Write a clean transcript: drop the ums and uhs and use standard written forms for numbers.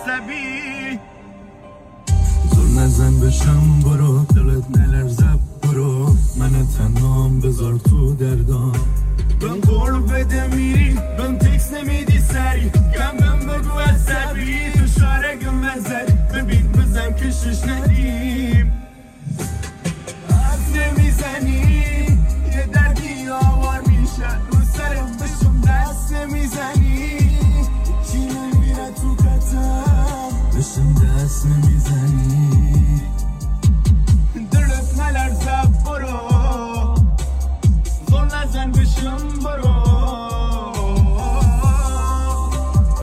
عصبی زور نزن بشم برو دلت نلرزب برو من تنهام بذار تو دردام بهم قول بده میری بهم تکس نمیدی سری کم بهم بگو عصبی تو شارگم نزدی ببین بزن کشش ندیم حرف نمیزنی یه دردی آوار میشن رو سرم بشم دست نمیزنی چی نمیره تو کتم بشم دست نمیزنی دلت نلرزب برو زور نزن بشم برو